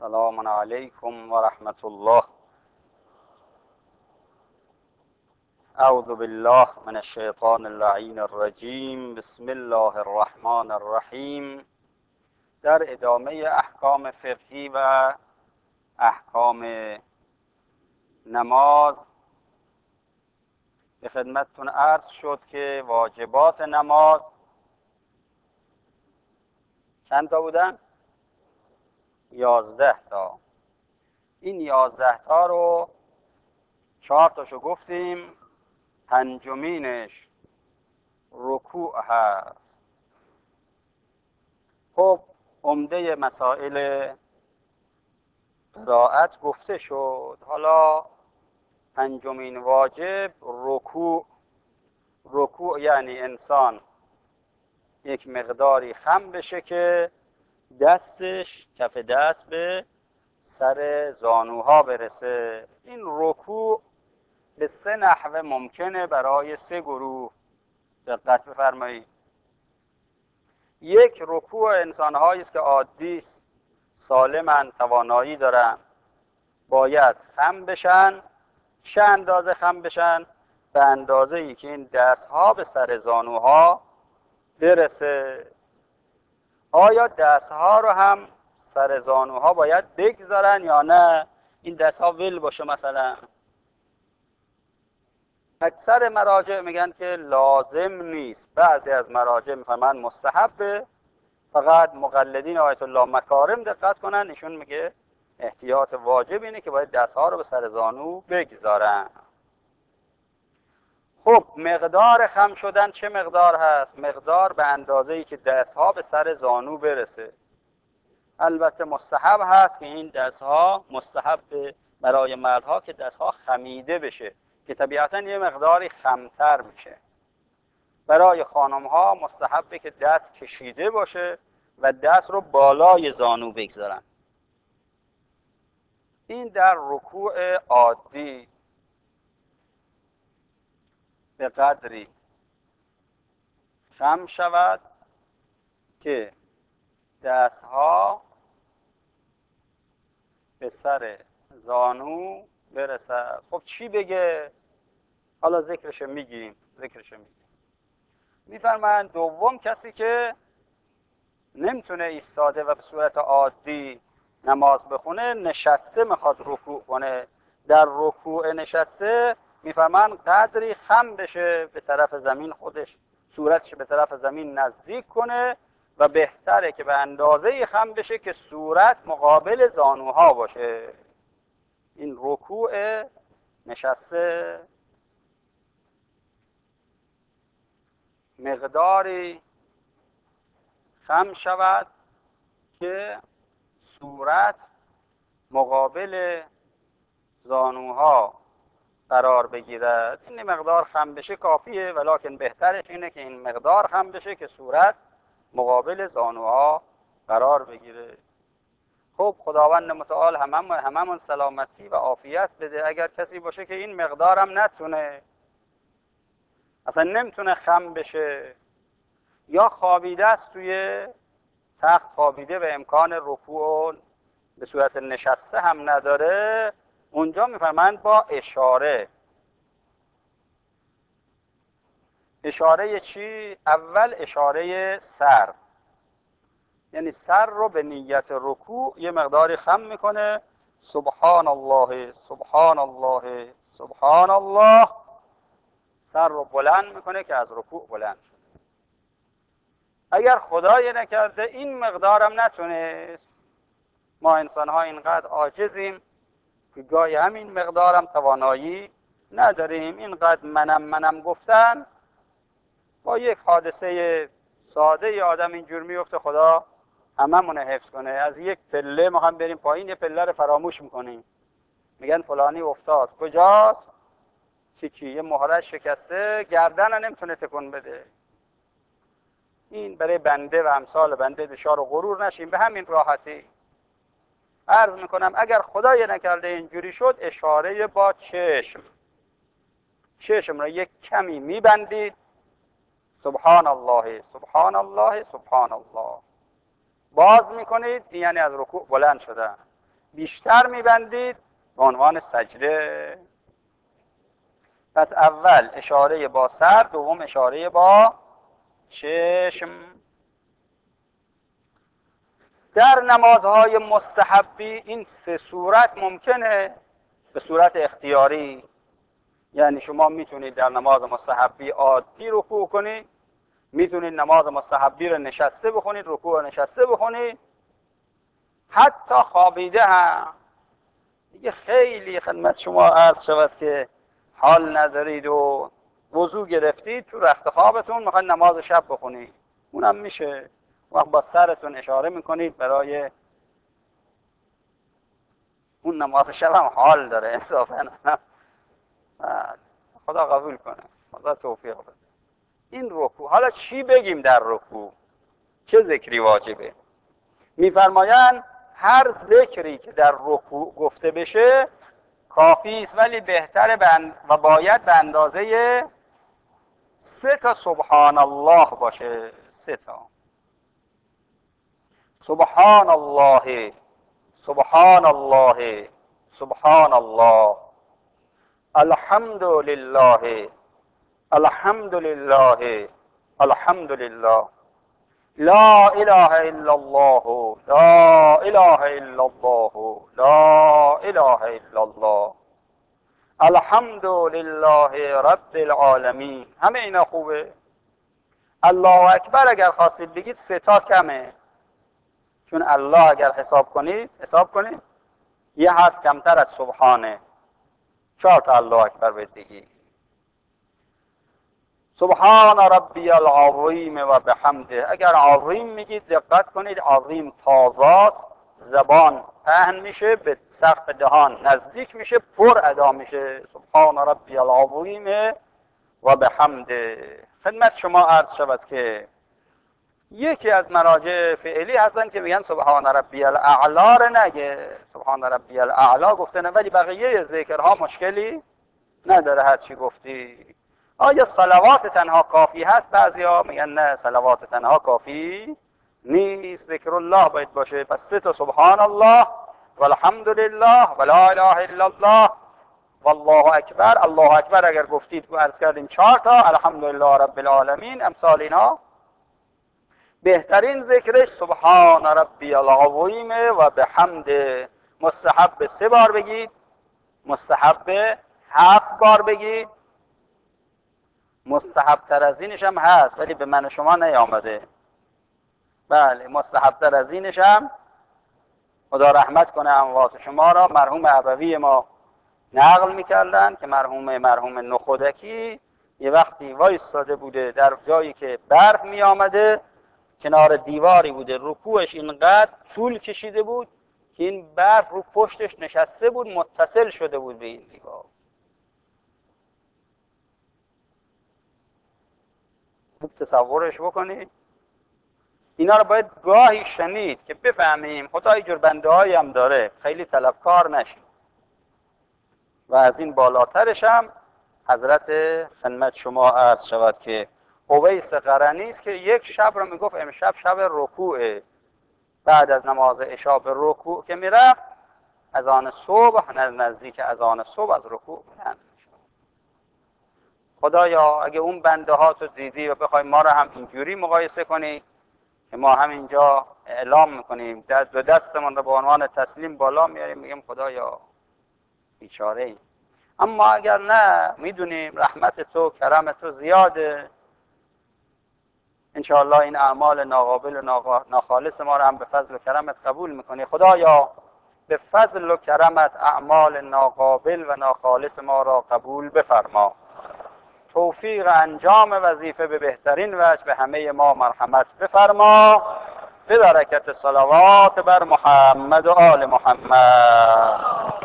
سلام علیکم و رحمت الله. اعوذ بالله من الشیطان اللعین الرجیم. بسم الله الرحمن الرحیم. در ادامه احکام فقهی و احکام نماز به خدمتتون عرض شد که واجبات نماز چند تا بودن؟ 11 تا. این 11 تا رو 4 تاشو گفتیم. پنجمینش رکوع هست. خب عمده مسائل قرائت گفته شد. حالا پنجمین واجب رکوع. رکوع یعنی انسان یک مقداری خم بشه که دستش، کف دست به سر زانوها برسه. این رکوع به 3 نحوه ممکنه برای 3 گروه. دقت بفرمایید. یک، رکوع انسان‌هایی است که عادی است، سالمن، توانایی دارن، باید خم بشن. چه اندازه خم بشن؟ به اندازه‌ای که این دست‌ها به سر زانوها برسه. آیا دست‌ها رو هم سر زانوها باید بگذارن یا نه این دست‌ها ول باشه؟ مثلا اکثر مراجع میگن که لازم نیست. بعضی از مراجع میفهمن مستحبه. فقط مقلدین آیت الله مکارم دقت کنن، ایشون میگه احتیاط واجب اینه که باید دستها رو به سر زانو بگذارن. خب مقدار خم شدن چه مقدار هست؟ مقدار به اندازه‌ای که دستها به سر زانو برسه. البته مستحب هست که این دستها مستحب برای مردها که دستها خمیده بشه که طبیعتا یه مقداری خمتر میشه. برای خانم‌ها مستحبه که دست کشیده باشه و دست رو بالای زانو بگذارن. این در رکوع عادی به قدری خم شود که دستها به سر زانو برسد. خب چی بگه؟ حالا ذکرش میگیم. میفرمایند دوم، کسی که نمیتونه ایستاده و به صورت عادی نماز بخونه، نشسته میخواد رکوع کنه. در رکوع نشسته میفرمایند قدری خم بشه به طرف زمین، خودش صورتش به طرف زمین نزدیک کنه و بهتره که به اندازه خم بشه که صورت مقابل زانوها باشه. این رکوع نشسته مقداری خم شود که صورت مقابل زانوها قرار بگیرد. این مقدار خم بشه کافیه، ولکن بهترش اینه که این مقدار خم بشه که صورت مقابل زانوها قرار بگیره. خب خداوند متعال هممون سلامتی و عافیت بده. اگر کسی باشه که این مقدارم نتونه، اصلا نمیتونه خم بشه، یا خوابیده است توی تخت خوابیده و امکان رکوع به صورت نشسته هم نداره، اونجا میفرمایند با اشاره. اشاره چی؟ اول اشاره سر، یعنی سر رو به نیت رکوع یه مقداری خم میکنه. سبحان الله سبحان الله سبحان الله. سر رو بلند میکنه که از رکوع بلند شد. اگر خدای نکرده این مقدارم نتونست، ما انسان ها اینقدر عاجزیم که گاهی همین مقدارم توانایی نداریم. اینقدر منم گفتن با یک حادثه ساده ی آدم اینجور میفته. خدا هممون حفظ کنه. از یک پله ما هم بریم پایین، یه پله رو فراموش میکنیم، میگن فلانی افتاد. کجاست؟ چی یه مهرش شکسته، گردن رو نمیتونه تکون بده. این برای بنده و امثال بنده دچار غرور نشیم به همین راحتی. عرض میکنم اگر خدای نکرده اینجوری شد، اشاره با چشم رو یک کمی میبندید. سبحان الله سبحان الله سبحان الله. باز میکنید، این یعنی از رکوع بلند شدن. بیشتر میبندید به عنوان سجده. پس اول اشاره با سر، دوم اشاره با چشم. در نمازهای مستحبی این سه صورت ممکنه به صورت اختیاری، یعنی شما میتونید در نماز مستحبی عادی رکوع کنید، میتونید نماز مستحبی رو نشسته بخونید، رکوع رو نشسته بخونید، حتی خوابیده هم. دیگه خیلی خدمت شما عرض شود که حال ندارید و وضو گرفتید تو رخت خوابتون میخواید نماز شب بخونید، اونم میشه. وقت با سرتون اشاره میکنید برای اون نماز شب هم حال داره انصافا. خدا قبول کنه، خدا توفیق بده. این رکوع، حالا چی بگیم در رکوع؟ چه ذکری واجبه؟ میفرمایند هر ذکری که در رکوع گفته بشه کافی است، ولی بهتره و باید به اندازه 3 تا سبحان الله باشه. 3 تا سبحان الله، سبحان الله، سبحان الله، الحمد لله، الحمد لله، الحمد لله، لا اله الا الله، لا اله الا الله، لا اله الا الله، الحمد لله رب العالمین. همه اینا خوبه. الله اکبر اگر خواستید بگید 3 تا کمه، چون الله اگر حساب کنید یه حرف کمتر از سبحانه. 4 تا الله اکبر بگید. سبحان ربی العظیم و بحمده. اگر عظیم میگید دقت کنید، عظیم تازاست، زبان پهن میشه به سقف دهان نزدیک میشه، پر ادا میشه. سبحان ربی العظیم و بحمده. خدمت شما عرض شود که یکی از مراجع فعلی هستن که میگن سبحان ربی الاعلا رو نگه، سبحان ربی الاعلا گفته نه، ولی بقیه ذکرها مشکلی نداره هر چی گفتی. آیا صلوات تنها کافی هست؟ بعضیا میگن نه، صلوات تنها کافی نیست، ذکر الله باید باشه. پس 3 تا سبحان الله و الحمد لله و لا اله الا الله و الله اکبر. الله اکبر اگر گفتید عرض کردیم 4 تا، الحمدلله رب العالمین، امثال اینا. بهترین ذکرش سبحان ربی العظیم و بحمده. مستحب 3 بار بگید، مستحب 7 بار بگید، مستحب تر از اینش هم هست ولی به من شما نیامده. بله مستحب تر از اینش هم، خدا رحمت کنه اموات شما را، مرحوم ابوی ما نقل میکردن که مرحوم نخودکی یه وقتی وایستاده بوده در جایی که برف میآمده، کنار دیواری بوده، رکوعش اینقدر طول کشیده بود که این برف رو پشتش نشسته بود، متصل شده بود به این دیوار. خوب تصورش بکنید. اینا رو باید گاهی شنید که بفهمیم خدا اینجور بنده هایی هم داره، خیلی طلبکار نشیم. و از این بالاترش هم حضرت خدمت شما عرض شود که اویس قرنی است که یک شب رو میگفت امشب شب رکوعه، بعد از نماز عشاء به رکوع که میرفت، از آن صبح نزدیک از آن صبح از رکوع بلند میشد. خدایا اگه اون بنده ها تو دیدی و بخوای ما رو هم اینجوری مقایسه کنی که ما هم اینجا اعلام میکنیم، دو دستمون رو به عنوان تسلیم بالا میاریم، میگیم خدایا بیچاره ایم. اما اگر نه، میدونیم رحمت تو کرم تو زیاده، انشاءالله این اعمال ناقابل و ناخالص ما رو هم به فضل و کرمت قبول میکنی. خدایا به فضل و کرمت اعمال ناقابل و ناخالص ما را قبول بفرما. توفیق انجام وظیفه به بهترین وجه به همه ما مرحمت بفرما. به برکت صلوات بر محمد و آل محمد.